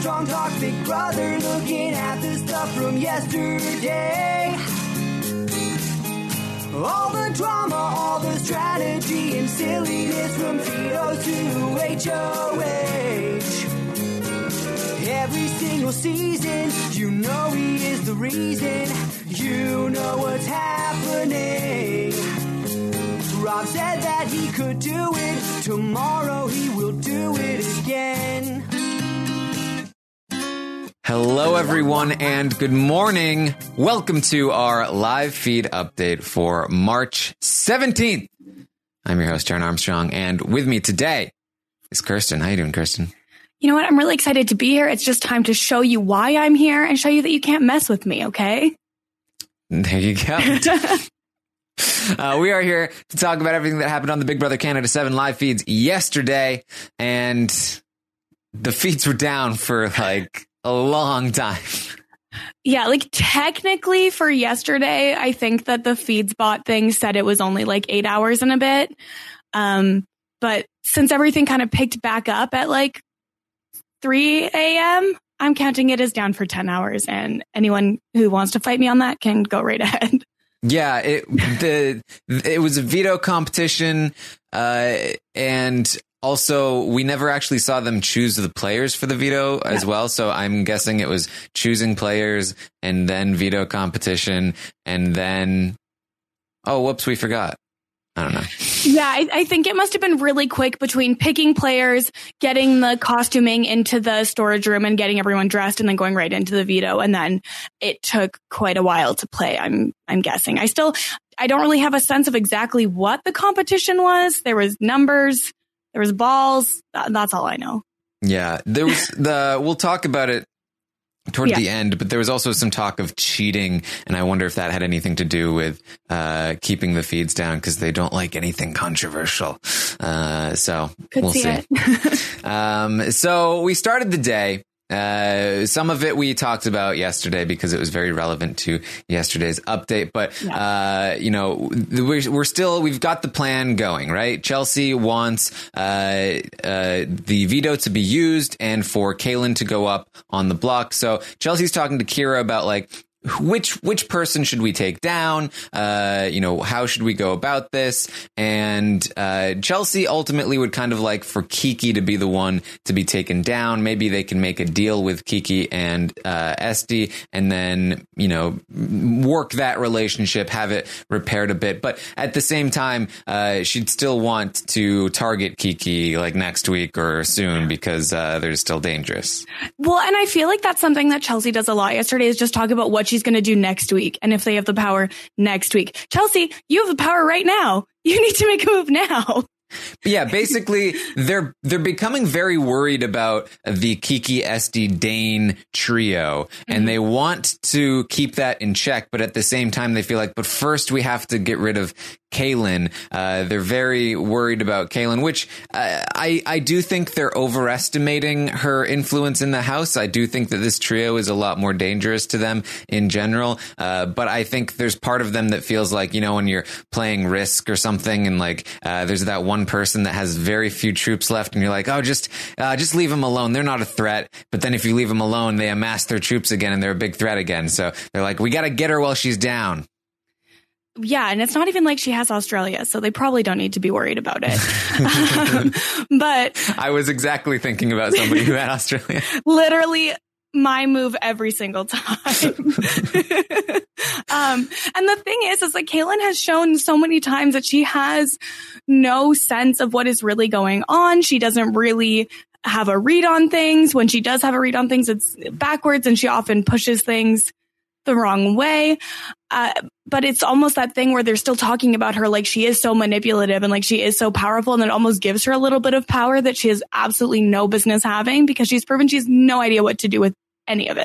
Armstrong talks Big Brother, looking at the stuff from yesterday. All the drama, all the strategy and silliness from Vito to HOH. Every single season, you know he is the reason. You know what's happening. Rob said that he could do it. Tomorrow he will do it again. Hello, everyone, and good morning. Welcome to our live feed update for March 17th. I'm your host, Jaron Armstrong, and with me today is Kirsten. How you doing, Kirsten? You know what? I'm really excited to be here. It's just time to show you why I'm here and show you that you can't mess with me, okay? There you go. We are here to talk about everything that happened on the Big Brother Canada 7 live feeds yesterday, and the feeds were down for like a long time. Yeah, like technically for yesterday, I think that the FeedSpot thing said it was only like 8 hours and a bit. But since everything kind of picked back up at like 3 a.m., I'm counting it as down for 10 hours. And anyone who wants to fight me on that can go right ahead. Yeah, it was a veto competition, and also we never actually saw them choose the players for the veto as well. So I'm guessing it was choosing players and then veto competition, and then we forgot. I don't know. Yeah, I think it must have been really quick between picking players, getting the costuming into the storage room and getting everyone dressed and then going right into the veto. And then it took quite a while to play, I'm guessing. I don't really have a sense of exactly what the competition was. There was numbers, there was balls. That's all I know. Yeah, there was we'll talk about it toward the end, but there was also some talk of cheating, and I wonder if that had anything to do with keeping the feeds down, because they don't like anything controversial. So we'll see. So we started the day. Some of it we talked about yesterday because it was very relevant to yesterday's update. But, we've got the plan going, right? Chelsea wants the veto to be used and for Caelynn to go up on the block. So Chelsea's talking to Kira about like, which person should we take down? How should we go about this? And Chelsea ultimately would kind of like for Kiki to be the one to be taken down. Maybe they can make a deal with Kiki and Esty and then, work that relationship, have it repaired a bit. But at the same time, she'd still want to target Kiki like next week or soon because they're still dangerous. Well, and I feel like that's something that Chelsea does a lot yesterday is just talk about what she's going to do next week and if they have the power next week. Chelsea, you have the power right now. You need to make a move now. Yeah, basically, they're becoming very worried about the Kiki, Esty, Dane trio, and they want to keep that in check. But at the same time, they feel like, but first we have to get rid of Caelynn. They're very worried about Caelynn, which I do think they're overestimating her influence in the house. I do think that this trio is a lot more dangerous to them in general. But I think there's part of them that feels like, when you're playing Risk or something and like there's that one person that has very few troops left and you're like, just leave them alone. They're not a threat. But then if you leave them alone, they amass their troops again and they're a big threat again. So they're like, we got to get her while she's down. Yeah, and it's not even like she has Australia, so they probably don't need to be worried about it. But I was exactly thinking about somebody who had Australia. Literally my move every single time. And the thing is like Caelynn has shown so many times that she has no sense of what is really going on. She doesn't really have a read on things. When she does have a read on things, it's backwards, and she often pushes things the wrong way. But it's almost that thing where they're still talking about her like she is so manipulative and like she is so powerful, and it almost gives her a little bit of power that she has absolutely no business having because she's proven she has no idea what to do with any of it.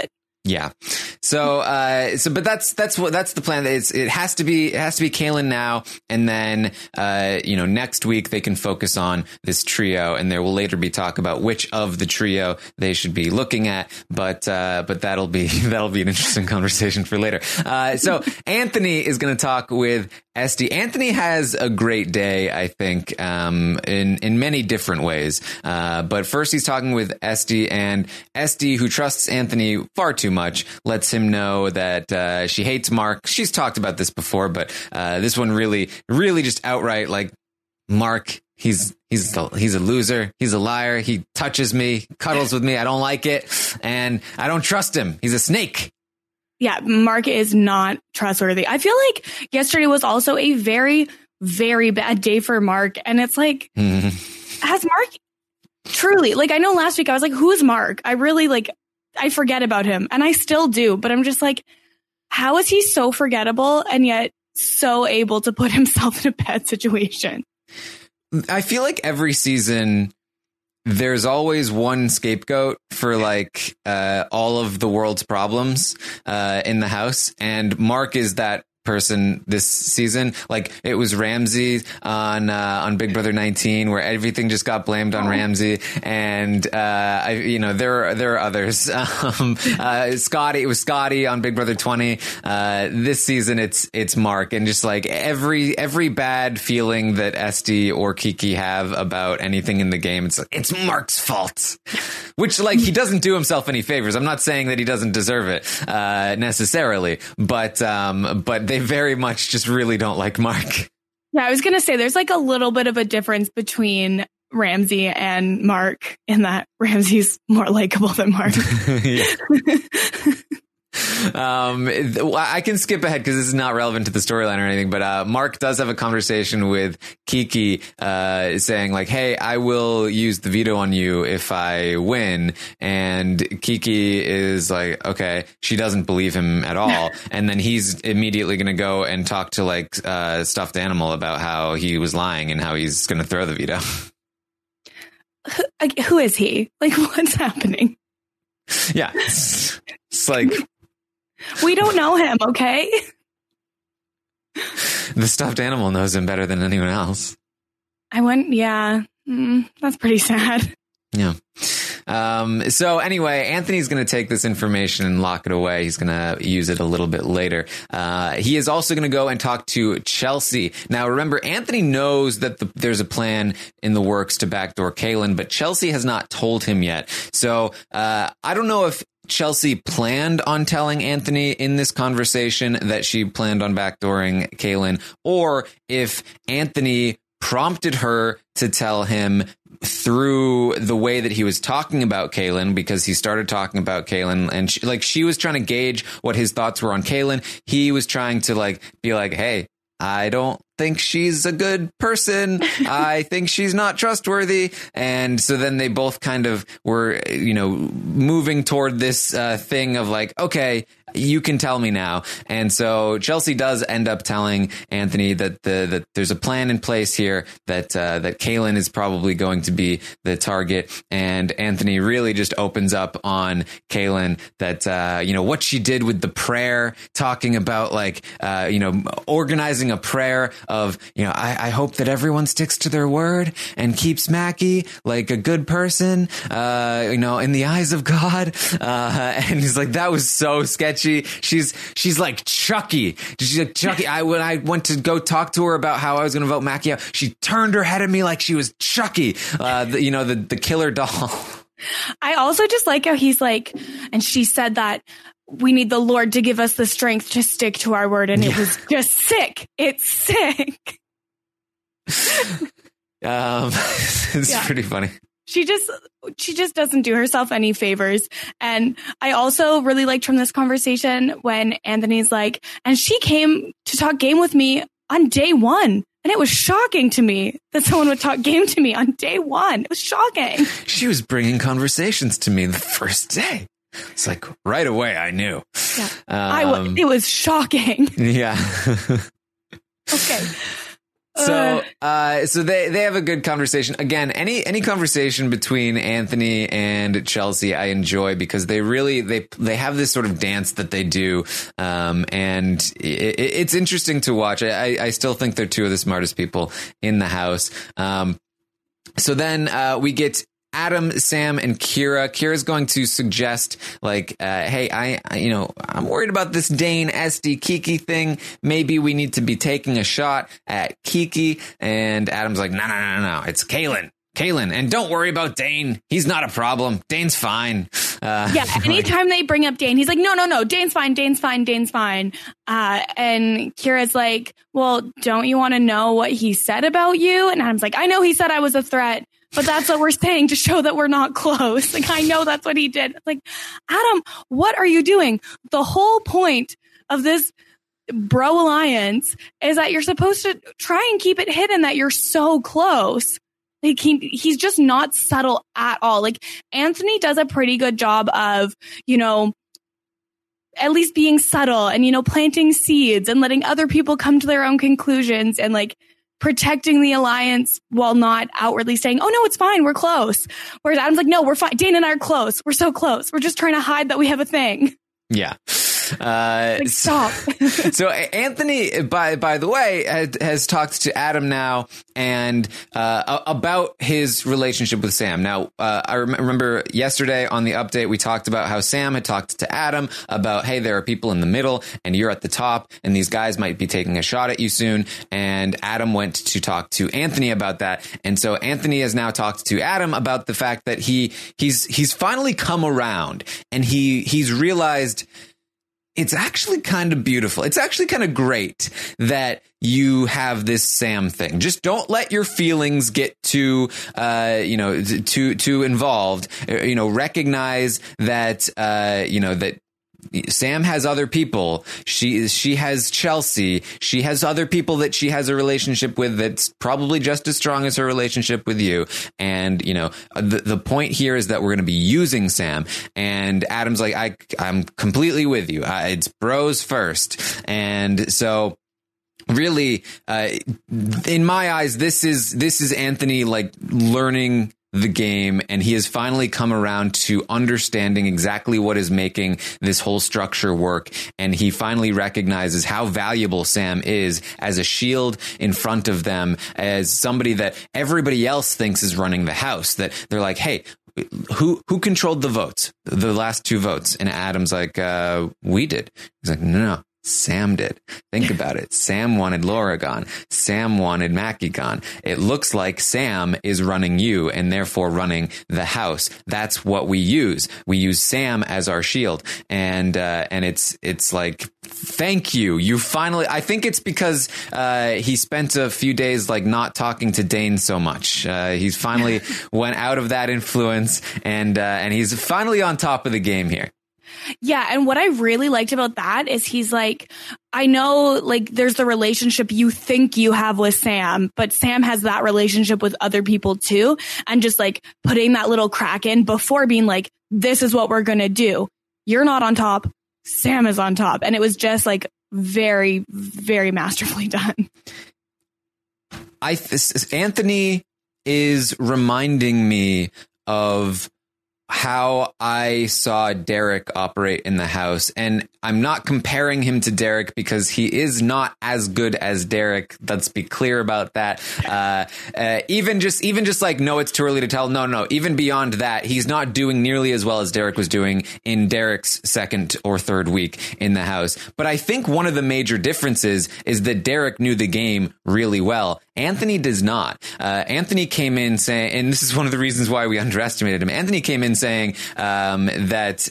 Yeah. So, but that's the plan. It has to be Kaylin now. And then, next week they can focus on this trio, and there will later be talk about which of the trio they should be looking at. But that'll be an interesting conversation for later. So Anthony is going to talk with Esty. Anthony has a great day, I think, in many different ways. But first he's talking with Esty, and Esty, who trusts Anthony far too much, lets him know that she hates Mark. She's talked about this before, but this one really just outright, like, Mark, he's a loser. He's a liar. He touches me, cuddles with me. I don't like it, and I don't trust him. He's a snake. Yeah, Mark is not trustworthy. I feel like yesterday was also a very, very bad day for Mark. And it's like, has Mark truly, like, I know last week I was like, who's Mark? I really, like, I forget about him, and I still do. But I'm just like, how is he so forgettable and yet so able to put himself in a bad situation? I feel like every season there's always one scapegoat for, like, all of the world's problems in the house. And Mark is that person this season. Like, it was Ramsey on Big Brother 19, where everything just got blamed on Ramsey, and there are others. Scotty, it was Scotty on Big Brother 20. This season it's Mark, and just like every bad feeling that Esty or Kiki have about anything in the game, it's Mark's fault. Which, like, he doesn't do himself any favors. I'm not saying that he doesn't deserve it necessarily, but they very much just really don't like Mark. Yeah, I was going to say there's like a little bit of a difference between Ramsey and Mark in that Ramsey's more likable than Mark. I can skip ahead because this is not relevant to the storyline or anything, but Mark does have a conversation with Kiki saying, like, hey, I will use the veto on you if I win. And Kiki is like, okay, she doesn't believe him at all. And then he's immediately going to go and talk to, like, Stuffed Animal about how he was lying and how he's going to throw the veto. Who is he? Like, what's happening? Yeah. It's like, we don't know him, okay? The Stuffed Animal knows him better than anyone else. That's pretty sad. Yeah. So anyway, Anthony's going to take this information and lock it away. He's going to use it a little bit later. He is also going to go and talk to Chelsea. Now, remember, Anthony knows that there's a plan in the works to backdoor Kaylin, but Chelsea has not told him yet. So I don't know if Chelsea planned on telling Anthony in this conversation that she planned on backdooring Kaylin, or if Anthony prompted her to tell him through the way that he was talking about Kaylin, because he started talking about Kaylin, and she was trying to gauge what his thoughts were on Kaylin. He was trying to, like, be like, hey, I don't think she's a good person. I think she's not trustworthy. And so then they both kind of were, moving toward this thing of, like, okay, you can tell me now. And so Chelsea does end up telling Anthony that that there's a plan in place here, that Kaylin is probably going to be the target. And Anthony really just opens up on Kaylin that, what she did with the prayer, talking about, like, organizing a prayer of, I hope that everyone sticks to their word and keeps Mackie like a good person, in the eyes of God. And he's like, that was so sketchy. She's like Chucky. She's like Chucky. When I went to go talk to her about how I was going to vote Mackie out, she turned her head at me like she was Chucky, the killer doll. I also just like how he's like, and she said that we need the Lord to give us the strength to stick to our word. And it was just sick. It's sick. It's pretty funny. She just doesn't do herself any favors. And I also really liked from this conversation when Anthony's like, and she came to talk game with me on day one. And it was shocking to me that someone would talk game to me on day one. It was shocking. She was bringing conversations to me the first day. It's like right away I knew. Yeah. It was shocking. Yeah. Okay. So So they have a good conversation. Again, any conversation between Anthony and Chelsea I enjoy because they really they have this sort of dance that they do, and it's interesting to watch. I still think they're two of the smartest people in the house. So then we get Adam, Sam, and Kira. Kira's going to suggest, like, hey, I'm worried about this Dane, SD, Kiki thing. Maybe we need to be taking a shot at Kiki. And Adam's like, no. It's Kaylin. And don't worry about Dane. He's not a problem. Dane's fine. Anytime they bring up Dane, he's like, no. Dane's fine. And Kira's like, well, don't you want to know what he said about you? And Adam's like, I know he said I was a threat. But that's what we're saying to show that we're not close. Like, I know that's what he did. Like, Adam, what are you doing? The whole point of this bro alliance is that you're supposed to try and keep it hidden that you're so close. Like, he's just not subtle at all. Like, Anthony does a pretty good job of, at least being subtle and, planting seeds and letting other people come to their own conclusions and, like, protecting the alliance while not outwardly saying, oh, no, it's fine. We're close. Whereas Adam's like, no, we're fine. Dane and I are close. We're so close. We're just trying to hide that we have a thing. Yeah. Stop. So Anthony, by the way, has talked to Adam now and about his relationship with Sam. Now, I remember yesterday on the update, we talked about how Sam had talked to Adam about, hey, there are people in the middle and you're at the top and these guys might be taking a shot at you soon. And Adam went to talk to Anthony about that. And so Anthony has now talked to Adam about the fact that he's finally come around and he's realized it's actually kind of beautiful. It's actually kind of great that you have this Sam thing. Just don't let your feelings get too involved. Recognize that, that Sam has other people. She has Chelsea. She has other people that she has a relationship with that's probably just as strong as her relationship with you. And, the point here is that we're going to be using Sam. And Adam's like, I'm completely with you. It's bros first. And so really, in my eyes, this is Anthony like learning the game, and he has finally come around to understanding exactly what is making this whole structure work. And he finally recognizes how valuable Sam is as a shield in front of them, as somebody that everybody else thinks is running the house, that they're like, hey, who controlled the votes, the last two votes? And Adam's like, we did. He's like, no. Sam did. Think about it. Sam wanted Laura gone. Sam wanted Mackie gone. It looks like Sam is running you and therefore running the house. That's what we use. We use Sam as our shield. And it's like, thank you. You finally, I think it's because, he spent a few days like not talking to Dane so much. He's finally went out of that influence and he's finally on top of the game here. Yeah. And what I really liked about that is he's like, I know like there's the relationship you think you have with Sam, but Sam has that relationship with other people too. And just like putting that little crack in before being like, this is what we're going to do. You're not on top. Sam is on top. And it was just like very, very masterfully done. Anthony is reminding me of how I saw Derek operate in the house. And I'm not comparing him to Derek because he is not as good as Derek. Let's be clear about that. Even just like, no, it's too early to tell. No. Even beyond that, he's not doing nearly as well as Derek was doing in Derek's second or third week in the house. But I think one of the major differences is that Derek knew the game really well. Anthony does not. Anthony came in saying, and this is one of the reasons why we underestimated him. Anthony came in saying that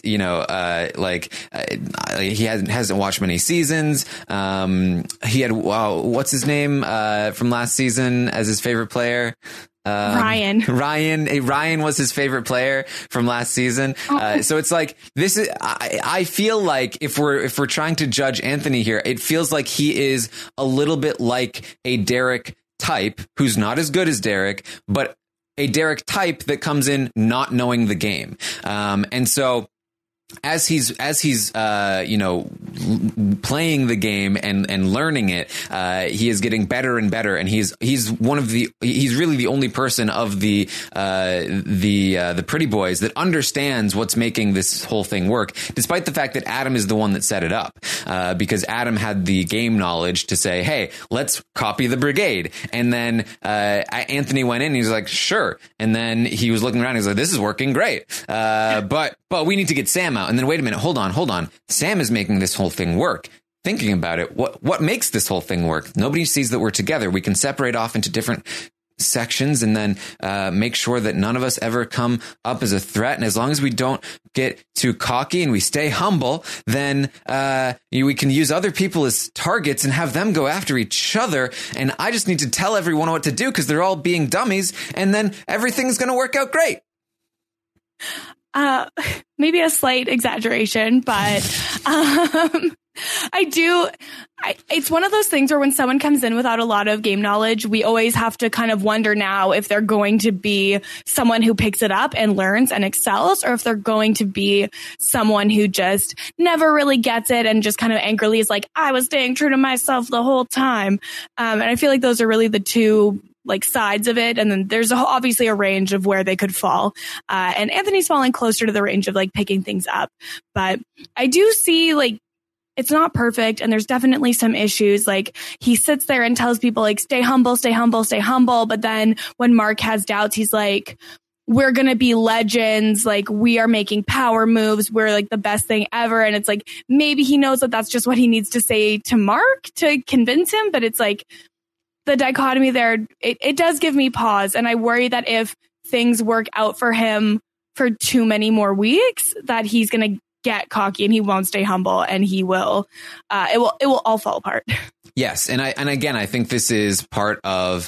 he hasn't watched many seasons. He had what's his name from last season as his favorite player. Ryan. Ryan was his favorite player from last season. So it's like, this is, I feel like if we're trying to judge Anthony here, it feels like he is a little bit like a Derek type who's not as good as Derek, but a Derek type that comes in not knowing the game. And so as he's playing the game and learning it, he is getting better and better, and he's really the only person of the Pretty Boys that understands what's making this whole thing work, despite the fact that Adam is the one that set it up, because Adam had the game knowledge to say, hey, let's copy the brigade. And then Anthony went in and he's like, sure. And then he was looking around, he's like, this is working great, but we need to get Sam out. And then wait a minute, hold on. Sam is making this whole thing work. Thinking about it, what makes this whole thing work? Nobody sees that we're together. We can separate off into different sections and then make sure that none of us ever come up as a threat. And as long as we don't get too cocky and we stay humble, then we can use other people as targets and have them go after each other. And I just need to tell everyone what to do because they're all being dummies. And then everything's going to work out great. Maybe a slight exaggeration, but it's one of those things where when someone comes in without a lot of game knowledge, we always have to kind of wonder now if they're going to be someone who picks it up and learns and excels, or if they're going to be someone who just never really gets it and just kind of angrily is like, I was staying true to myself the whole time. And I feel like those are really the two sides of it. And then there's obviously a range of where they could fall. And Anthony's falling closer to the range of picking things up. But I do see it's not perfect. And there's definitely some issues. He sits there and tells people stay humble, stay humble, stay humble. But then when Mark has doubts, he's like, we're going to be legends. We are making power moves. We're the best thing ever. And it's maybe he knows that that's just what he needs to say to Mark to convince him. But it's the dichotomy there, it does give me pause. And I worry that if things work out for him for too many more weeks, that he's going to get cocky and he won't stay humble and it will all fall apart. Yes. And I think this is part of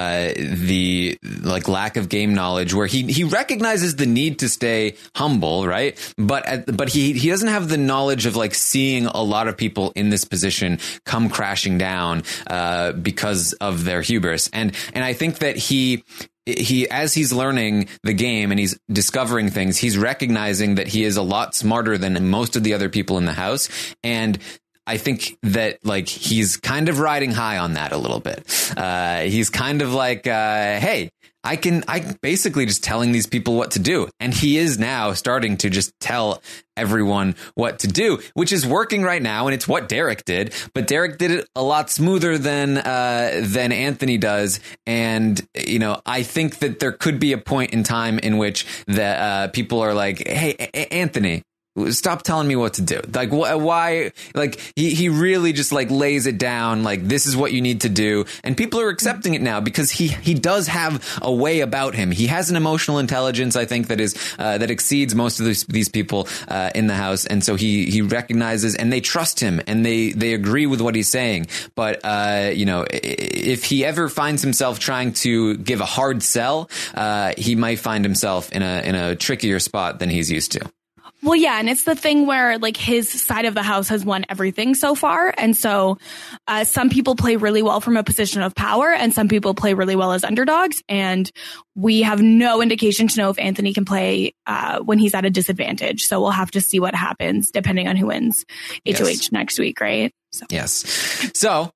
the lack of game knowledge where he recognizes the need to stay humble. Right. But he doesn't have the knowledge of seeing a lot of people in this position come crashing down because of their hubris. And I think that he as he's learning the game and he's discovering things, he's recognizing that he is a lot smarter than most of the other people in the house. And I think that he's kind of riding high on that a little bit. He's kind of hey, I basically just telling these people what to do. And he is now starting to just tell everyone what to do, which is working right now. And it's what Derek did, but Derek did it a lot smoother than Anthony does. And, I think that there could be a point in time in which the people are like, hey, Anthony, stop telling me what to do. Why? He really just lays it down. This is what you need to do. And people are accepting it now because he does have a way about him. He has an emotional intelligence, I think, that is, that exceeds most of these people, in the house. And so he recognizes and they trust him and they agree with what he's saying. But, if he ever finds himself trying to give a hard sell, he might find himself in a trickier spot than he's used to. Well, yeah, and it's the thing where his side of the house has won everything so far. And so some people play really well from a position of power and some people play really well as underdogs. And we have no indication to know if Anthony can play when he's at a disadvantage. So we'll have to see what happens depending on who wins HOH next week, right? So. Yes. So,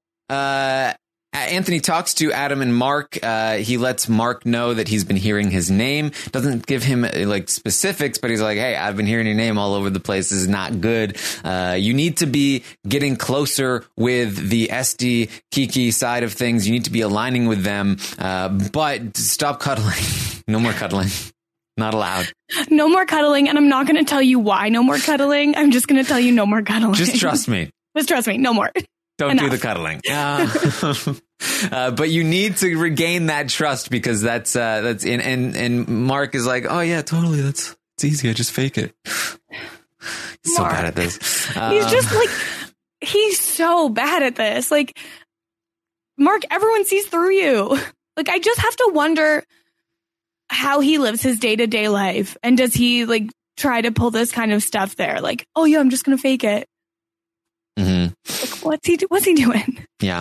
Anthony talks to Adam and Mark. He lets Mark know that he's been hearing his name. Doesn't give him specifics, but he's like, hey, I've been hearing your name all over the place. This is not good. You need to be getting closer with the SD Kiki side of things. You need to be aligning with them. But stop cuddling. No more cuddling. Not allowed. No more cuddling. And I'm not going to tell you why no more cuddling. I'm just going to tell you no more cuddling. Just trust me. Just trust me. No more. Don't do the cuddling. But you need to regain that trust because that's in, and Mark is like, oh yeah, totally. It's easy. I just fake it. He's so bad at this. He's just he's so bad at this. Mark, everyone sees through you. I just have to wonder how he lives his day-to-day life. And does he try to pull this kind of stuff there? Oh yeah, I'm just going to fake it. Mm-hmm. What's he doing? Yeah.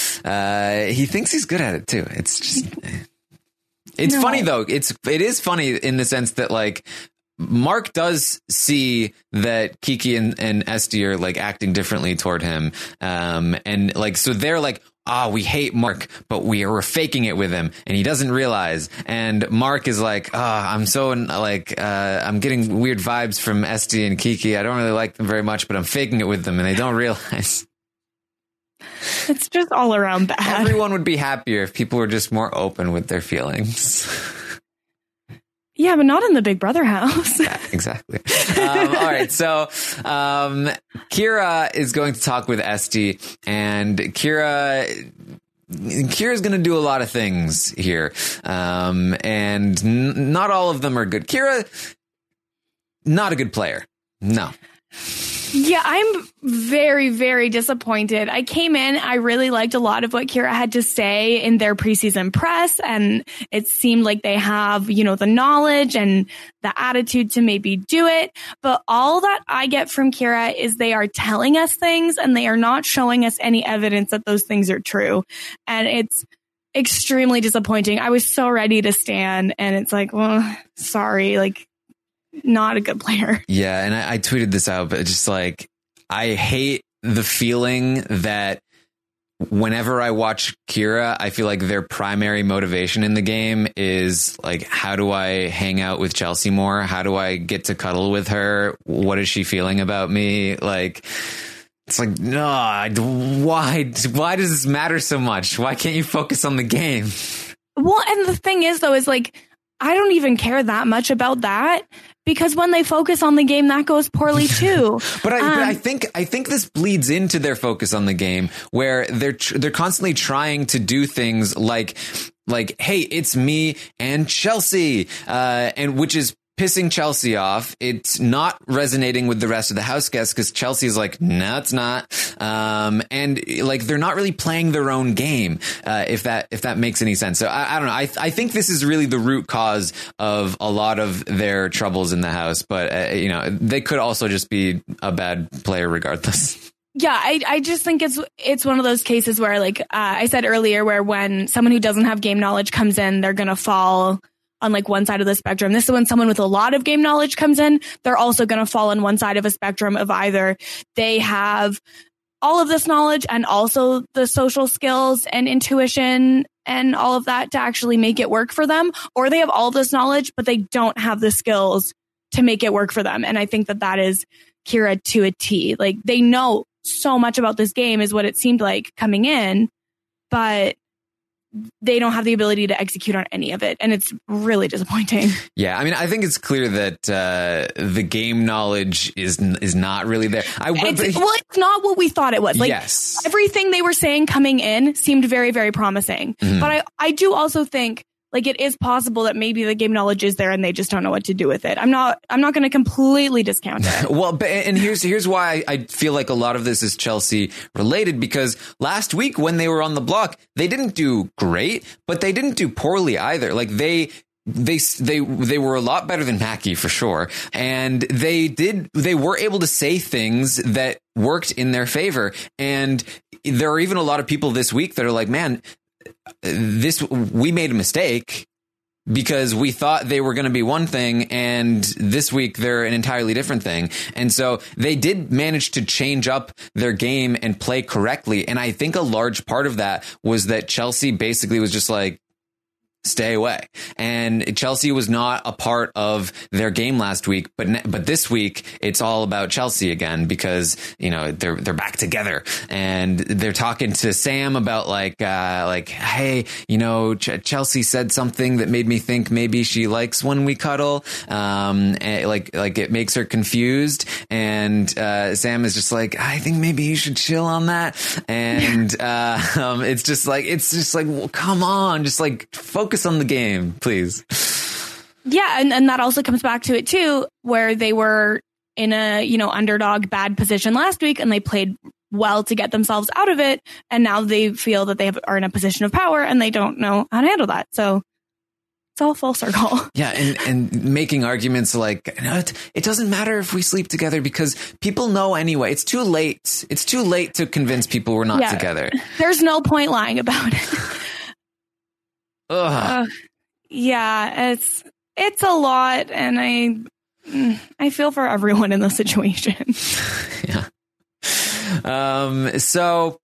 He thinks he's good at it too. It's just, it's funny though. It is funny in the sense that Mark does see that Kiki and Esty are like acting differently toward him. And like, so they're like, we hate Mark, but we're faking it with him, and he doesn't realize. And Mark is like, I'm so like, I'm getting weird vibes from Esty and Kiki. I don't really like them very much, but I'm faking it with them, and they don't realize. It's just all around bad. Everyone would be happier if people were just more open with their feelings. Yeah, but not in the Big Brother house. Yeah, exactly. All right. So Kira is going to talk with Esty, and Kira's going to do a lot of things here. And not all of them are good. Kira, not a good player. No. Yeah, I'm very, very disappointed. I came in, I really liked a lot of what Kira had to say in their preseason press, and it seemed like they have, the knowledge and the attitude to maybe do it. But all that I get from Kira is they are telling us things and they are not showing us any evidence that those things are true. And it's extremely disappointing. I was so ready to stand, and it's like, well, sorry, like, not a good player. Yeah, and I tweeted this out, but just like, I hate the feeling that whenever I watch Kira, I feel like their primary motivation in the game is like, how do I hang out with Chelsea more? How do I get to cuddle with her? What is she feeling about me? Like, it's like, no, why does this matter so much? Why can't you focus on the game? Well, and the thing is, though, is like, I don't even care that much about that, because when they focus on the game, that goes poorly too. But I think this bleeds into their focus on the game, where they're constantly trying to do things like, hey, it's me and Chelsea, and which is pissing Chelsea off. It's not resonating with the rest of the house guests, because Chelsea is like, no, it's not. And like, they're not really playing their own game, if that makes any sense. So I don't know. I think this is really the root cause of a lot of their troubles in the house, but they could also just be a bad player regardless. Yeah, I just think it's one of those cases where, like I said earlier, where when someone who doesn't have game knowledge comes in, they're going to fall on like one side of the spectrum. This is when someone with a lot of game knowledge comes in, they're also going to fall on one side of a spectrum of either they have all of this knowledge and also the social skills and intuition and all of that to actually make it work for them, or they have all this knowledge, but they don't have the skills to make it work for them. And I think that is Kira to a T. Like, they know so much about this game is what it seemed like coming in, but they don't have the ability to execute on any of it. And it's really disappointing. Yeah. I mean, I think it's clear that the game knowledge is not really there. It's not what we thought it was. Like, yes. Everything they were saying coming in seemed very, very promising. Mm-hmm. But I do also think, like, it is possible that maybe the game knowledge is there and they just don't know what to do with it. I'm not going to completely discount it. Well, and here's why I feel like a lot of this is Chelsea related, because last week when they were on the block, they didn't do great, but they didn't do poorly either. Like, they were a lot better than Mackie for sure. And they were able to say things that worked in their favor. And there are even a lot of people this week that are like, man, we made a mistake because we thought they were going to be one thing, and this week they're an entirely different thing. And so they did manage to change up their game and play correctly. And I think a large part of that was that Chelsea basically was just like, stay away. And Chelsea was not a part of their game last week, but this week it's all about Chelsea again, because they're back together and they're talking to Sam about like hey, Chelsea said something that made me think maybe she likes when we cuddle, and like it makes her confused, and Sam is just like, I think maybe you should chill on that. And it's just like well, come on, just like focus on the game, please. Yeah, and that also comes back to it too, where they were in a underdog bad position last week and they played well to get themselves out of it, and now they feel that they are in a position of power and they don't know how to handle that. So it's all full circle. Yeah, and making arguments like, it doesn't matter if we sleep together because people know anyway. It's too late. It's too late to convince people we're not together. There's no point lying about it. Ugh. Yeah, it's a lot, and I feel for everyone in the situation. Yeah. So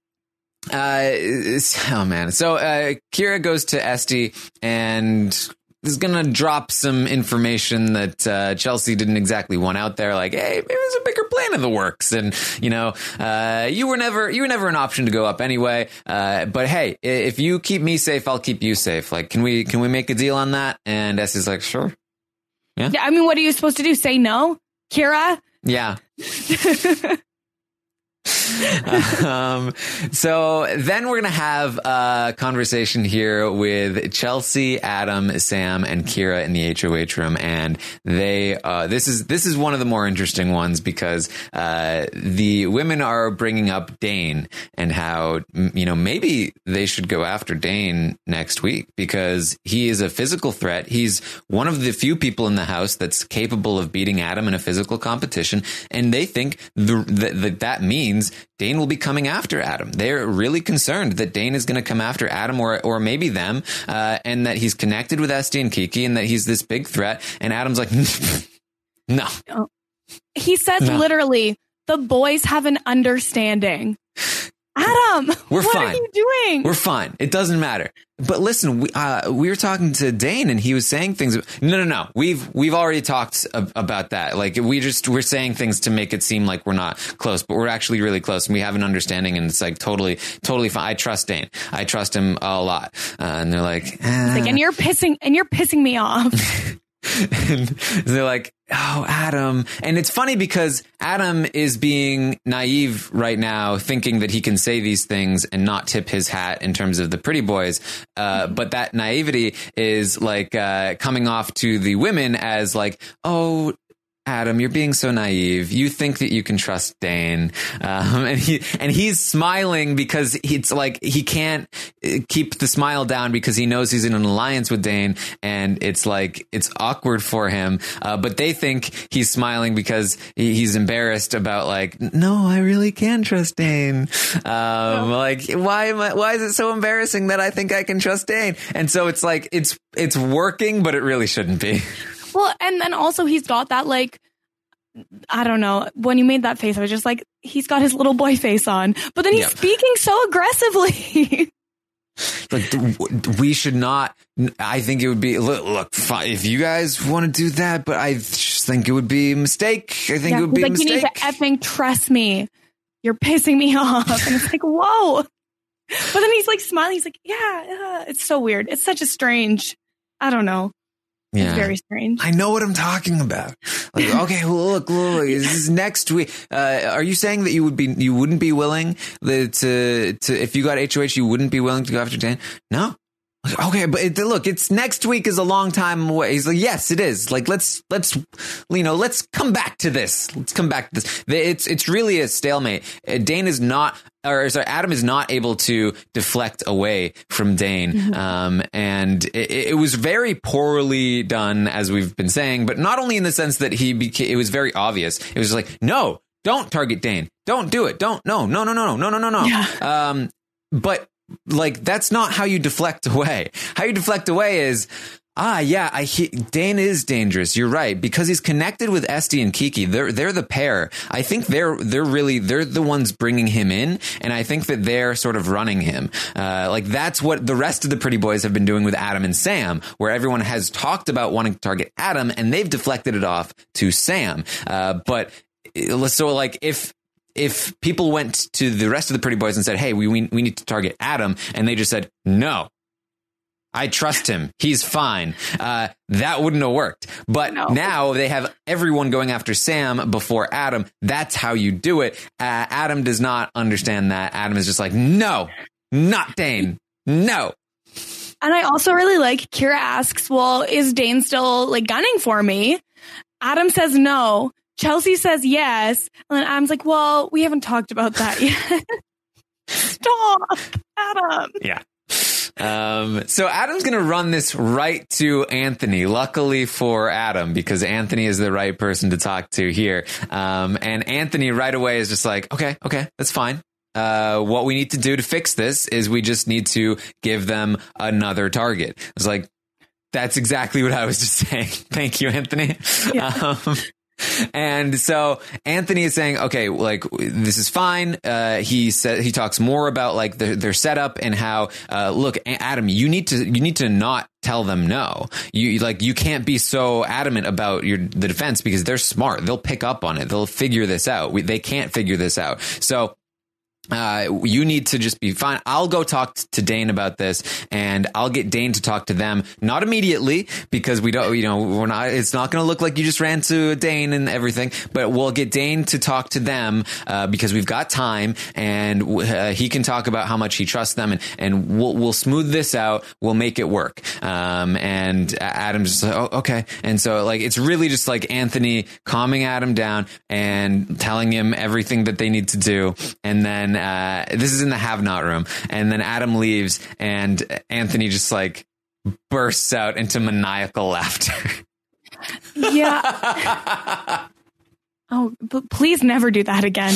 Kira goes to Esty and is going to drop some information that Chelsea didn't exactly want out there. Like, hey, maybe there's a bigger plan in the works. And, you were never an option to go up anyway. But hey, if you keep me safe, I'll keep you safe. Like, can we make a deal on that? And Esty's like, sure. Yeah. I mean, what are you supposed to do? Say no, Kira? Yeah. So then we're going to have a conversation here with Chelsea, Adam, Sam, and Kira in the HOH room. And they, this is one of the more interesting ones because, the women are bringing up Dane and how, maybe they should go after Dane next week because he is a physical threat. He's one of the few people in the house that's capable of beating Adam in a physical competition. And they think that means Dane will be coming after Adam. They're really concerned that Dane is going to come after Adam or maybe them, and that he's connected with Esty and Kiki and that he's this big threat. And Adam's like, no. He says literally, the boys have an understanding. Adam, we're what fine. are you doing? We're fine. It doesn't matter. But listen, we were talking to Dane and he was saying things. No. We've already talked about that. Like we're saying things to make it seem like we're not close, but we're actually really close and we have an understanding and it's like totally fine. I trust Dane. I trust him a lot. And they're like, and you're pissing me off. And they're like, oh, Adam. And it's funny because Adam is being naive right now, thinking that he can say these things and not tip his hat in terms of the pretty boys. But that naivety is like coming off to the women as like, oh, Adam, you're being so naive. You think that you can trust Dane. And he's smiling because it's like he can't keep the smile down because he knows he's in an alliance with Dane. And it's like, it's awkward for him. But they think he's smiling because he's embarrassed about like, no, I really can trust Dane. Like, why is it so embarrassing that I think I can trust Dane? And so it's like, it's working, but it really shouldn't be. Well, and then also he's got that, like, I don't know, when you made that face, I was just like, he's got his little boy face on, but then he's speaking so aggressively. Like, we should not, I think it would be, look, if you guys want to do that, but I just think it would be a mistake. I think it would be a mistake. You need to effing trust me. You're pissing me off. And it's like, whoa. But then he's like smiling. He's like, yeah, it's so weird. It's such a strange, I don't know. Yeah. It's very strange. I know what I'm talking about. Like, okay, well, look, this is next week. Are you saying that you wouldn't be willing to if you got HOH, you wouldn't be willing to go after Dan? No. Okay, but look, it's next week is a long time away. He's like, yes, it is. Like, let's come back to this. Let's come back to this. It's really a stalemate. Dane is not, Adam is not able to deflect away from Dane. Mm-hmm. And it was very poorly done, as we've been saying, but not only in the sense that it was very obvious. It was like, no, don't target Dane. Don't do it. No. Yeah. But like, that's not how you deflect away. How you deflect away is, Dane is dangerous. You're right. Because he's connected with Esty and Kiki. They're the pair. I think they're the ones bringing him in. And I think that they're sort of running him. Like that's what the rest of the pretty boys have been doing with Adam and Sam, where everyone has talked about wanting to target Adam and they've deflected it off to Sam. But so like if people went to the rest of the pretty boys and said, hey, we need to target Adam, and they just said, no, I trust him, he's fine, that wouldn't have worked. But now they have everyone going after Sam before Adam. That's how you do it. Adam does not understand that. Adam is just like, no, not Dane. No. And I also really like Kira asks, well, is Dane still like gunning for me? Adam says no. Chelsea says yes. And then Adam's like, well, we haven't talked about that yet. Stop, Adam. Yeah. So Adam's going to run this right to Anthony, luckily for Adam, because Anthony is the right person to talk to here. And Anthony right away is just like, okay, that's fine. What we need to do to fix this is we just need to give them another target. It's like, That's exactly what I was just saying. Thank you, Anthony. Yeah. And so Anthony is saying, okay, like, this is fine. He talks more about like their setup and how, look, Adam, you need to not tell them no. You can't be so adamant about the defense because they're smart. They'll pick up on it. They'll figure this out. They can't figure this out. So you need to just be fine. I'll go talk to Dane about this, and I'll get Dane to talk to them. Not immediately, because we don't, we're not. It's not going to look like you just ran to Dane and everything. But we'll get Dane to talk to them because we've got time, and he can talk about how much he trusts them, and we'll smooth this out. We'll make it work. And Adam's just like, oh, okay. And so like it's really just like Anthony calming Adam down and telling him everything that they need to do, and then. This is in the have-not room. And then Adam leaves and Anthony just like bursts out into maniacal laughter. Yeah. Oh, but please never do that again.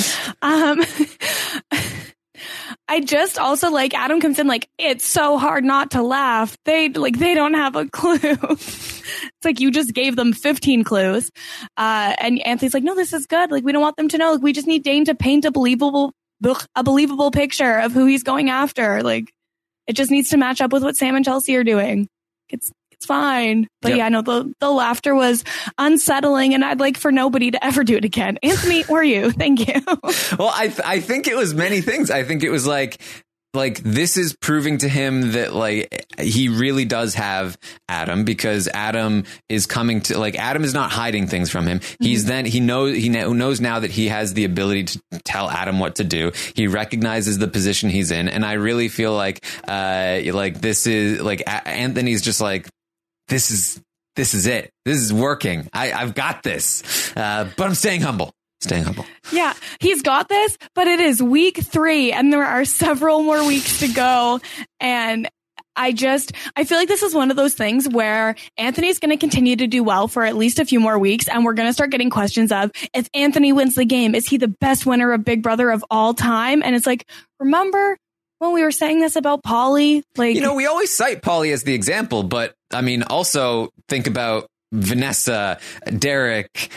I just also like Adam comes in like, it's so hard not to laugh. They don't have a clue. It's like you just gave them 15 clues. And Anthony's like, no, this is good. Like, we don't want them to know. Like, we just need Dane to paint a believable picture of who he's going after. Like, it just needs to match up with what Sam and Chelsea are doing. It's fine. But yeah, no, the laughter was unsettling, and I'd like for nobody to ever do it again. Anthony, or you? Thank you. Well, I think it was many things. I think it was like this is proving to him that like he really does have Adam, because Adam is coming to like Adam is not hiding things from him. Mm-hmm. He knows now that he has the ability to tell Adam what to do. He recognizes the position he's in, and I really feel like this is like Anthony's just like this is it. This is working. I've got this, but I'm staying humble. Yeah, he's got this, but it is week 3 and there are several more weeks to go. And I feel like this is one of those things where Anthony's going to continue to do well for at least a few more weeks. And we're going to start getting questions of, if Anthony wins the game, is he the best winner of Big Brother of all time? And it's like, remember when we were saying this about Pauly? Like, we always cite Pauly as the example, but I mean, also think about Vanessa, Derek,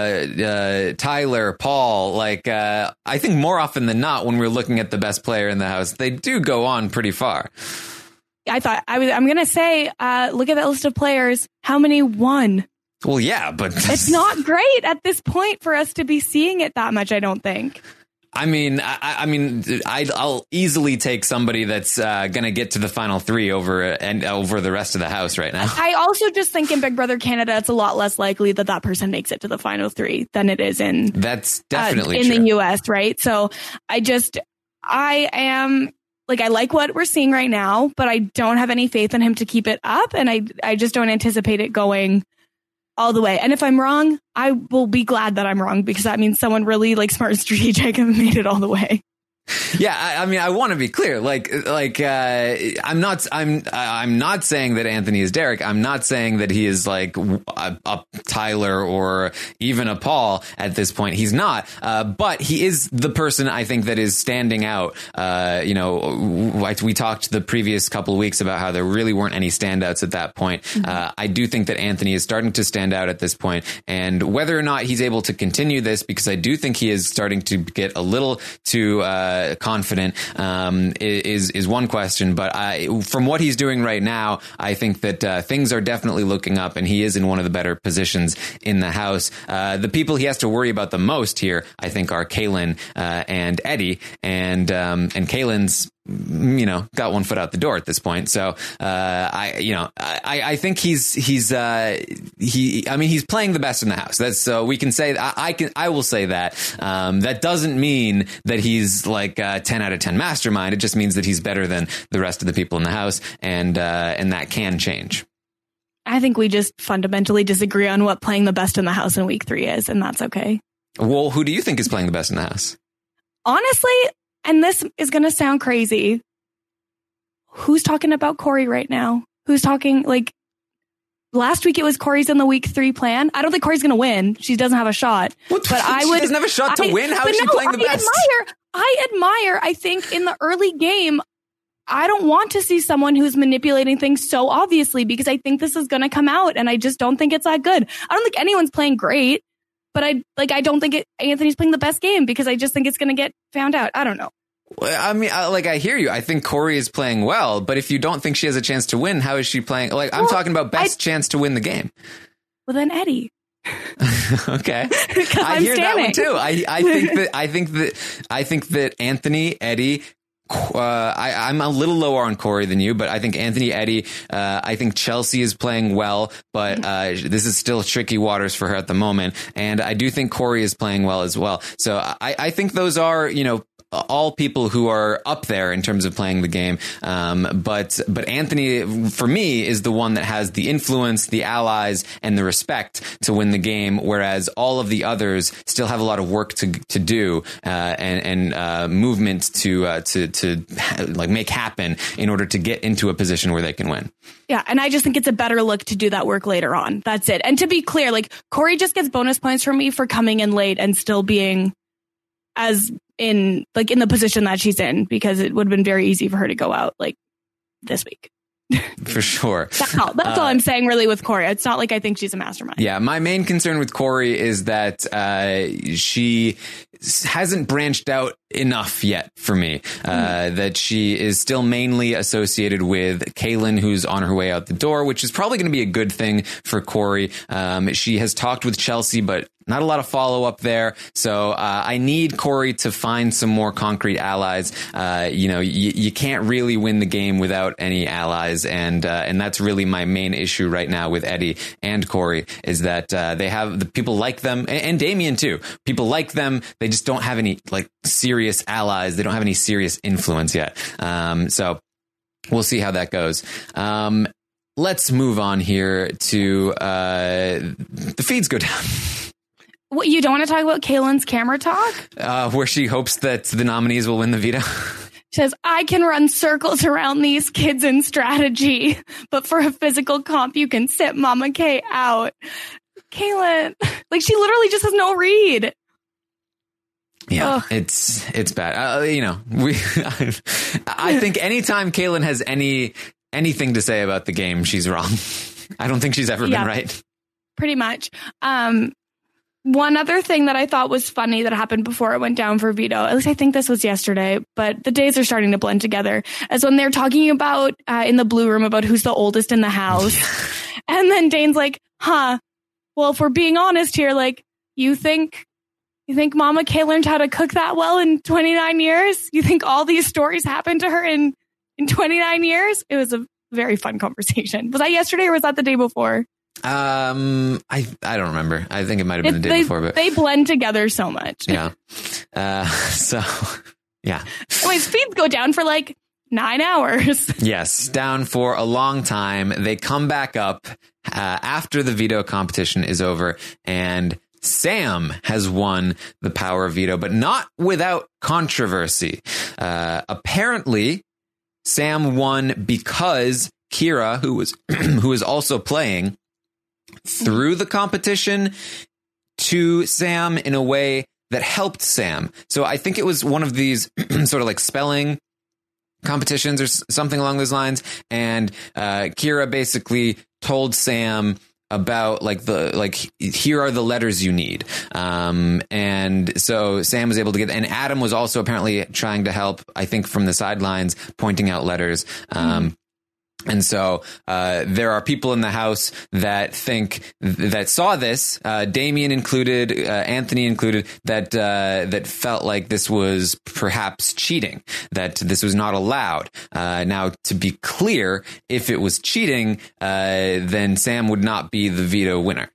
Tyler, Paul. Like, I think more often than not, when we're looking at the best player in the house, they do go on pretty far. I'm going to say, look at that list of players. How many won? Well, yeah, but it's not great at this point for us to be seeing it that much, I don't think. I mean, I'll easily take somebody that's going to get to the final 3 over the rest of the house right now. I also just think in Big Brother Canada, it's a lot less likely that person makes it to the final 3 than it is in that's definitely in true. the US, right? So I am like, I like what we're seeing right now, but I don't have any faith in him to keep it up, and I just don't anticipate it going all the way. And if I'm wrong, I will be glad that I'm wrong, because that means someone really like smart and strategic and made it all the way. Yeah, I mean, I want to be clear. I'm not saying that Anthony is Derek. I'm not saying that he is like a Tyler or even a Paul at this point. He's not. But he is the person I think that is standing out. Like we talked the previous couple of weeks about how there really weren't any standouts at that point. Mm-hmm. I do think that Anthony is starting to stand out at this point, and whether or not he's able to continue this, because I do think he is starting to get a little too confident, is one question. But from what he's doing right now, I think that things are definitely looking up, and he is in one of the better positions in the house. The people he has to worry about the most here, I think, are Caelynn and Eddie, and Caelynn's got one foot out the door at this point. So I think he's playing the best in the house. That's so we can say I will say that. That doesn't mean that he's like a 10 out of 10 mastermind. It just means that he's better than the rest of the people in the house, and that can change. I think we just fundamentally disagree on what playing the best in the house in week 3 is, and that's okay. Well, who do you think is playing the best in the house? Honestly, and this is going to sound crazy, who's talking about Corey right now? Who's talking, like, last week it was Corey's in the week 3 plan. I don't think Corey's going to win. She doesn't have a shot. She doesn't have a shot to win? How is she playing the best? I admire, I think, in the early game, I don't want to see someone who's manipulating things so obviously, because I think this is going to come out and I just don't think it's that good. I don't think anyone's playing great, but I don't think Anthony's playing the best game because I just think it's going to get found out. I don't know. I mean, I hear you. I think Corey is playing well, but if you don't think she has a chance to win, how is she playing? Like, I'm talking about best chance to win the game. Well, then Eddie. Okay. I hear standing. that one too. I think that Anthony, Eddie, I'm a little lower on Corey than you, but I think Anthony, Eddie, I think Chelsea is playing well, but this is still tricky waters for her at the moment. And I do think Corey is playing well as well. So I think those are, all people who are up there in terms of playing the game. But Anthony, for me, is the one that has the influence, the allies, and the respect to win the game, whereas all of the others still have a lot of work to do and movement to like make happen in order to get into a position where they can win. Yeah, and I just think it's a better look to do that work later on. That's it. And to be clear, like Corey just gets bonus points from me for coming in late and still being as in the position that she's in, because it would have been very easy for her to go out like this week. For sure. That's all I'm saying really with Corey. It's not like I think she's a mastermind. Yeah. My main concern with Corey is that she hasn't branched out enough yet for me, that she is still mainly associated with Kaylin, who's on her way out the door, which is probably going to be a good thing for Corey. She has talked with Chelsea, but not a lot of follow up there. So I need Corey to find some more concrete allies. You can't really win the game without any allies. And that's really my main issue right now with Eddie and Corey, is that they have the people like them, and Damien too. People like them. They just don't have any like serious allies. They don't have any serious influence yet. So we'll see how that goes. Let's move on here to the feeds go down. What, you don't want to talk about Kaylin's camera talk? Where she hopes that the nominees will win the veto. She says, I can run circles around these kids in strategy, but for a physical comp, you can sit Mama K out. Kaylin, like she literally just has no read. Yeah, Ugh. it's bad. I think anytime Kaylin has anything to say about the game, she's wrong. I don't think she's ever been right. Pretty much. One other thing that I thought was funny that happened before it went down for veto, at least I think this was yesterday, but the days are starting to blend together, as when they're talking about in the blue room about who's the oldest in the house. And then Dane's like, well, if we're being honest here, like, you think Mama Kay learned how to cook that well in 29 years? You think all these stories happened to her in 29 years? It was a very fun conversation. Was that yesterday or was that the day before? I don't remember. I think it might have been the day before, but they blend together so much. Yeah. So yeah. Anyways, feeds go down for like 9 hours. Yes, down for a long time. They come back up after the veto competition is over, and Sam has won the power of veto, but not without controversy. Apparently, Sam won because Kira, who was also playing, threw the competition to Sam in a way that helped Sam. So I think it was one of these sort of like spelling competitions or something along those lines. And Kira basically told Sam about here are the letters you need. And so Sam was able to get, and Adam was also apparently trying to help, I think from the sidelines, pointing out letters. And so there are people in the house that saw this, Damien included, Anthony included, that felt like this was perhaps cheating, that this was not allowed. Now, to be clear, if it was cheating, then Sam would not be the veto winner.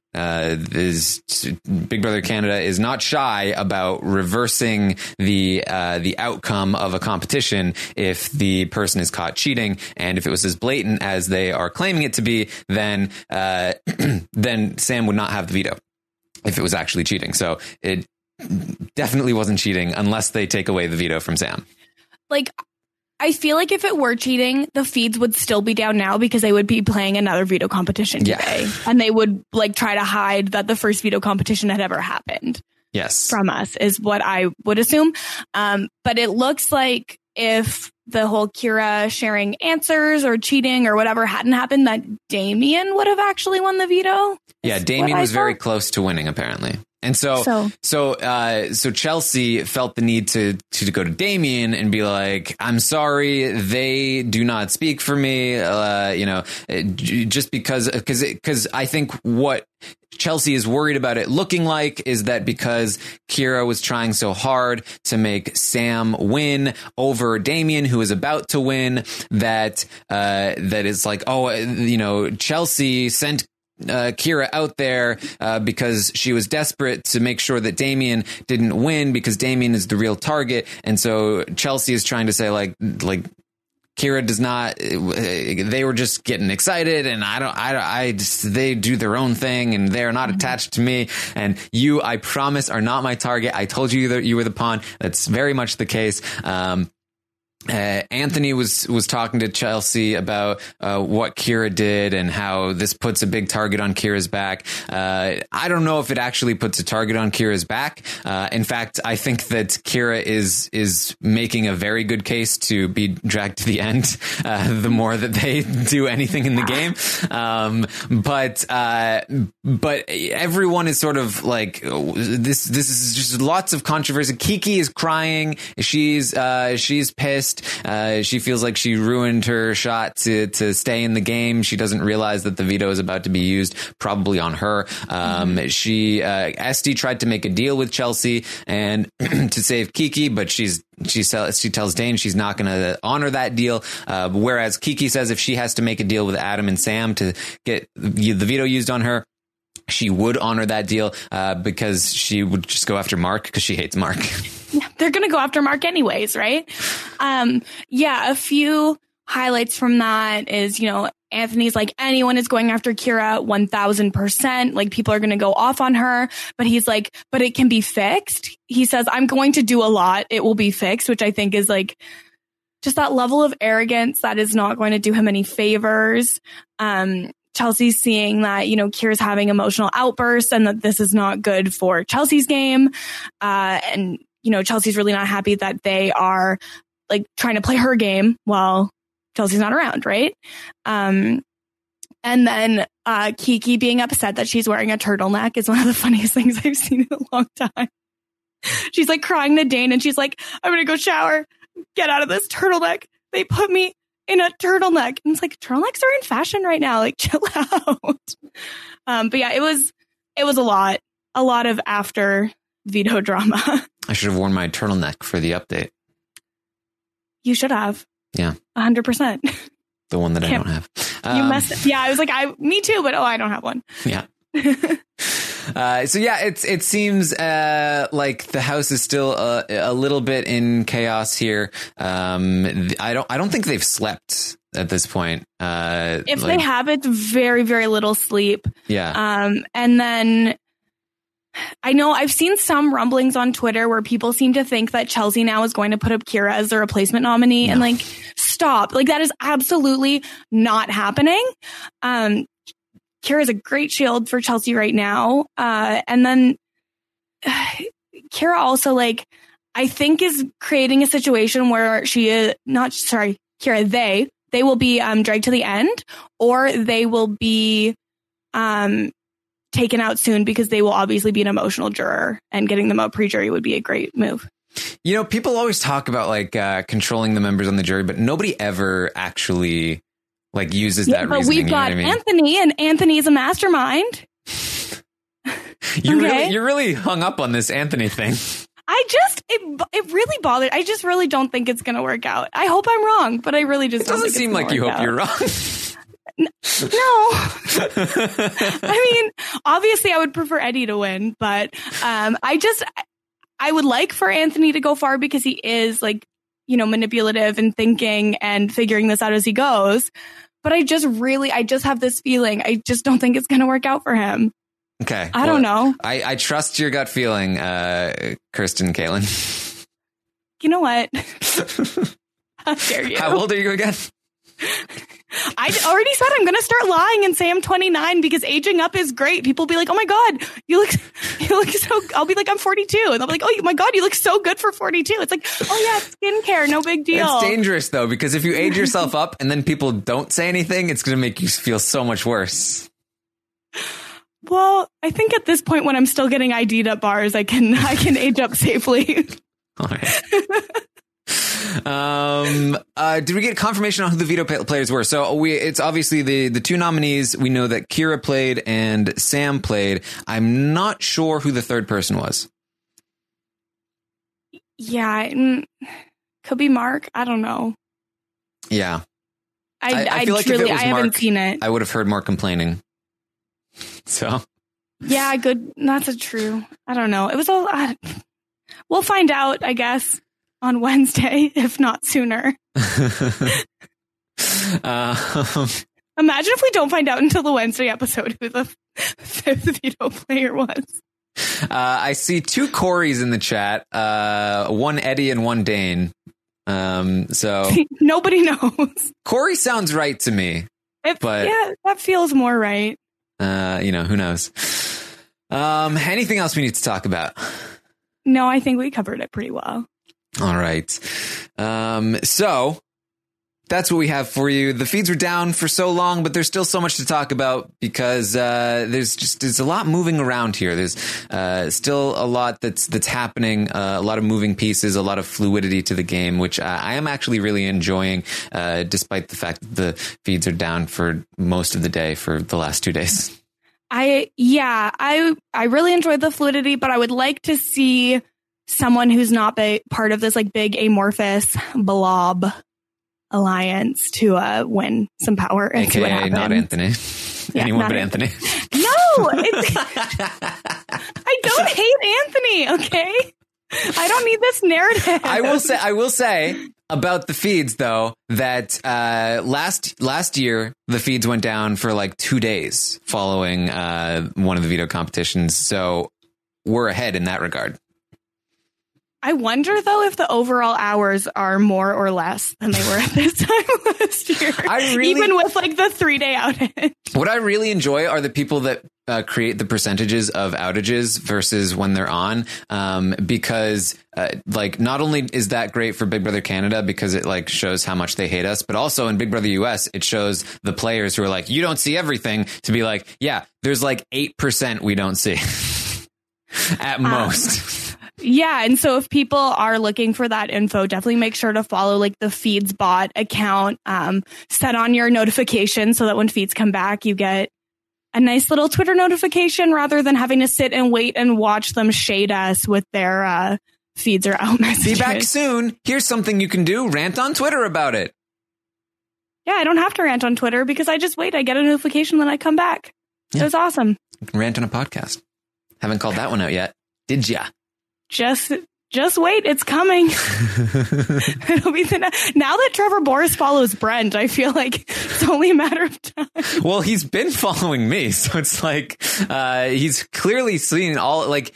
Big Brother Canada is not shy about reversing the outcome of a competition if the person is caught cheating, and if it was as blatant as they are claiming it to be, then Sam would not have the veto if it was actually cheating. So it definitely wasn't cheating unless they take away the veto from Sam. Like, I feel like if it were cheating, the feeds would still be down now because they would be playing another veto competition today. And they would like try to hide that the first veto competition had ever happened. Yes. From us is what I would assume. But it looks like if the whole Kira sharing answers or cheating or whatever hadn't happened, that Damian would have actually won the veto. Yeah, Damian was very close to winning, apparently. And so Chelsea felt the need to go to Damian and be like, I'm sorry, they do not speak for me. Just because I think what Chelsea is worried about it looking like is that because Kira was trying so hard to make Sam win over Damian, who is about to win, that is like, Chelsea sent Kira out there because she was desperate to make sure that Damian didn't win because Damian is the real target. And so Chelsea is trying to say like Kira does not, they were just getting excited and they do their own thing and they're not attached to me. And you, I promise, are not my target. I told you that you were the pawn. That's very much the case. Anthony was talking to Chelsea about what Kira did and how this puts a big target on Kira's back. I don't know if it actually puts a target on Kira's back. In fact, I think that Kira is making a very good case to be dragged to the end the more that they do anything in the game. But everyone is sort of like, this is just lots of controversy. Kiki is crying. She's pissed. She feels like she ruined her shot to stay in the game. She doesn't realize that the veto is about to be used, probably on her. Esti tried to make a deal with Chelsea and to save Kiki, but she tells Dane she's not going to honor that deal. Whereas Kiki says if she has to make a deal with Adam and Sam to get the veto used on her, she would honor that deal because she would just go after Mark because she hates Mark. Yeah, they're going to go after Mark anyways, right? A few highlights from that is, Anthony's like, anyone is going after Kira 1000%. Like, people are going to go off on her. But he's like, but it can be fixed. He says, I'm going to do a lot. It will be fixed, which I think is like just that level of arrogance that is not going to do him any favors. Chelsea's seeing that, Kira's having emotional outbursts and that this is not good for Chelsea's game. And Chelsea's really not happy that they are like trying to play her game while Chelsea's not around, right? And then Kiki being upset that she's wearing a turtleneck is one of the funniest things I've seen in a long time. She's like crying to Dane and she's like, I'm going to go shower, get out of this turtleneck. They put me in a turtleneck. And it's like, turtlenecks are in fashion right now. Like, chill out. But yeah, it was a lot of after veto drama. I should have worn my turtleneck for the update. You should have. Yeah. 100%. The one that I don't have. You messed. Yeah, I was like, me too, but I don't have one. Yeah. It seems like the house is still a little bit in chaos here. I don't think they've slept at this point. If they have, it's very, very little sleep. Yeah. And then I know I've seen some rumblings on Twitter where people seem to think that Chelsea now is going to put up Kira as their replacement nominee. No. And like, stop. Like, that is absolutely not happening. Kira is a great shield for Chelsea right now. And then Kira also, like, I think is creating a situation where they will be dragged to the end, or they will be taken out soon because they will obviously be an emotional juror, and getting them out pre-jury would be a great move. People always talk about like controlling the members on the jury, but nobody ever actually like uses that reasoning. But we've got Anthony, and Anthony is a mastermind. You're really hung up on this Anthony thing. It really bothered. I just really don't think it's going to work out. I hope I'm wrong, but I really just don't think it's going to work out. It doesn't seem like you hope you're wrong. No. I mean, obviously I would prefer Eddie to win, but I would like for Anthony to go far because he is like, manipulative and thinking and figuring this out as he goes. But I just have this feeling. I just don't think it's going to work out for him. Okay. I don't know. I trust your gut feeling, Kirsten Kaelin. You know what? How dare you? How old are you again? I already said I'm going to start lying and say I'm 29 because aging up is great. People be like, oh my God, you look so, I'll be like, I'm 42. And they'll be like, oh my God, you look so good for 42. It's like, oh yeah, skincare, no big deal. It's dangerous though, because if you age yourself up and then people don't say anything, it's going to make you feel so much worse. Well, I think at this point when I'm still getting ID'd at bars, I can age up safely. All right. Did we get confirmation on who the veto players were? So it's obviously the two nominees. We know that Kira played and Sam played. I'm not sure who the third person was. Yeah, could be Mark. I don't know. Yeah. I feel like truly, if it was I haven't Mark, seen it. I would have heard more complaining. So. Yeah, good. That's true. I don't know. It was we'll find out, I guess, on Wednesday, if not sooner. Imagine if we don't find out until the Wednesday episode who the fifth veto player was. I see two Corys in the chat, one Eddie and one Dane. So nobody knows. Corey sounds right to me. But yeah, that feels more right. Who knows? Anything else we need to talk about? No, I think we covered it pretty well. All right. So that's what we have for you. The feeds were down for so long, but there's still so much to talk about because there's a lot moving around here. There's still a lot that's happening, a lot of moving pieces, a lot of fluidity to the game, which I am actually really enjoying, despite the fact that the feeds are down for most of the day for the last 2 days. I really enjoyed the fluidity, but I would like to see someone who's not part of this like big amorphous blob alliance to win some power and AKA see what happens. Not Anthony. Yeah, Anyone but Anthony. Anthony. No, I don't hate Anthony. Okay, I don't need this narrative. I will say about the feeds though that last year the feeds went down for like 2 days following one of the veto competitions, so we're ahead in that regard. I wonder, though, if the overall hours are more or less than they were at this time last year. Even with like the 3-day outage. What I really enjoy are the people that create the percentages of outages versus when they're on, because like not only is that great for Big Brother Canada because it like shows how much they hate us, but also in Big Brother US it shows the players who are like, you don't see everything, to be like, yeah, there's like 8% we don't see at most. Yeah, and so if people are looking for that info, definitely make sure to follow like the Feeds bot account, set on your notifications so that when feeds come back, you get a nice little Twitter notification rather than having to sit and wait and watch them shade us with their feeds or out messages. Be back soon. Here's something you can do. Rant on Twitter about it. Yeah, I don't have to rant on Twitter because I just wait. I get a notification when I come back. Yeah. It was awesome. You can rant on a podcast. Haven't called that one out yet. Did ya? Just wait, it's coming. It'll be now that Trevor Boris follows Brent, I feel like it's only a matter of time. Well, he's been following me, so it's like he's clearly seen all. Like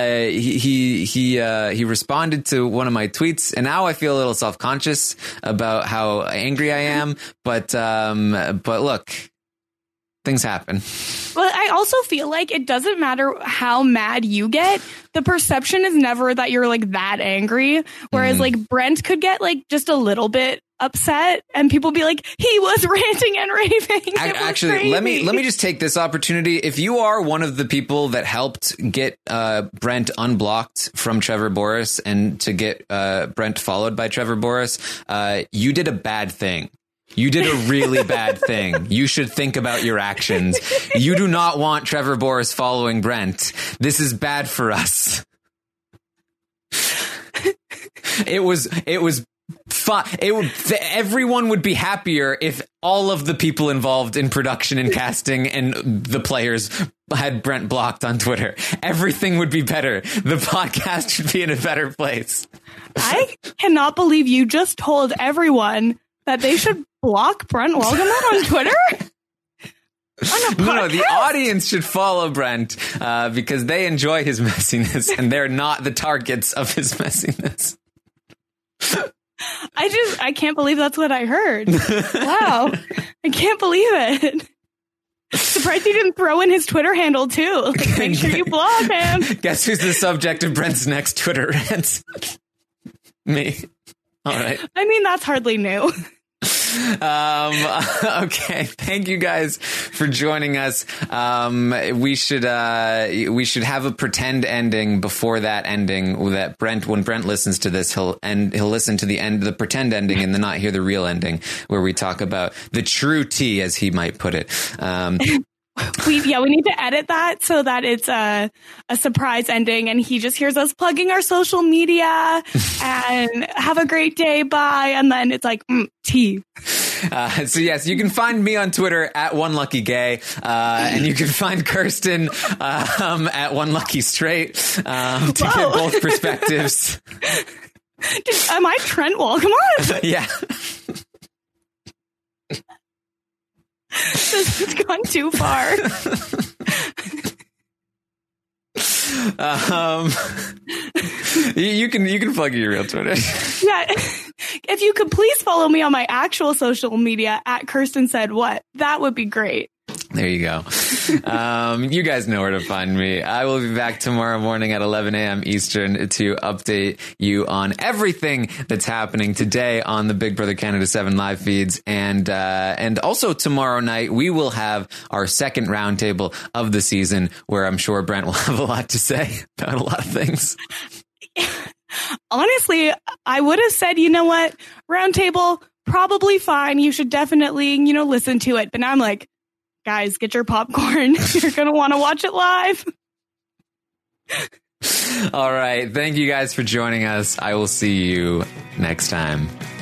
he responded to one of my tweets, and now I feel a little self-conscious about how angry I am. But look. Things happen. Well, I also feel like it doesn't matter how mad you get. The perception is never that you're like that angry. Whereas like Brent could get like just a little bit upset and people be like, he was ranting and raving. Actually, let me just take this opportunity. If you are one of the people that helped get Brent unblocked from Trevor Boris and to get Brent followed by Trevor Boris, you did a bad thing. You did a really bad thing. You should think about your actions. You do not want Trevor Boris following Brent. This is bad for us. It was fun. Everyone would be happier if all of the people involved in production and casting and the players had Brent blocked on Twitter. Everything would be better. The podcast should be in a better place. I cannot believe you just told everyone that they should block Brent Welgemuth on Twitter? No, the audience should follow Brent because they enjoy his messiness and they're not the targets of his messiness. I can't believe that's what I heard. Wow. I can't believe it. Surprised he didn't throw in his Twitter handle too. Like, make sure you blog him. Guess who's the subject of Brent's next Twitter rant? Me. All right. I mean, that's hardly new. Okay. Thank you guys for joining us. We should have a pretend ending before that ending that when Brent listens to this, he'll listen to the pretend ending and then not hear the real ending where we talk about the true tea, as he might put it. We need to edit that so that it's a surprise ending and he just hears us plugging our social media and have a great day, bye. And then it's like, tea. So yes, you can find me on Twitter at OneLuckyGay, and you can find Kirsten at OneLuckyStraight to get both perspectives. Am I Trent Wall? Come on. Yeah. This has gone too far. You can plug your real Twitter. Yeah. If you could please follow me on my actual social media at Kirsten Said What, that would be great. There you go. You guys know where to find me. I will be back tomorrow morning at 11 a.m. Eastern to update you on everything that's happening today on the Big Brother Canada 7 live feeds. And also tomorrow night, we will have our second roundtable of the season where I'm sure Brent will have a lot to say about a lot of things. Honestly, I would have said, you know what, roundtable, probably fine. You should definitely, listen to it. But now I'm like, guys, get your popcorn. You're going to want to watch it live. All right. Thank you guys for joining us. I will see you next time.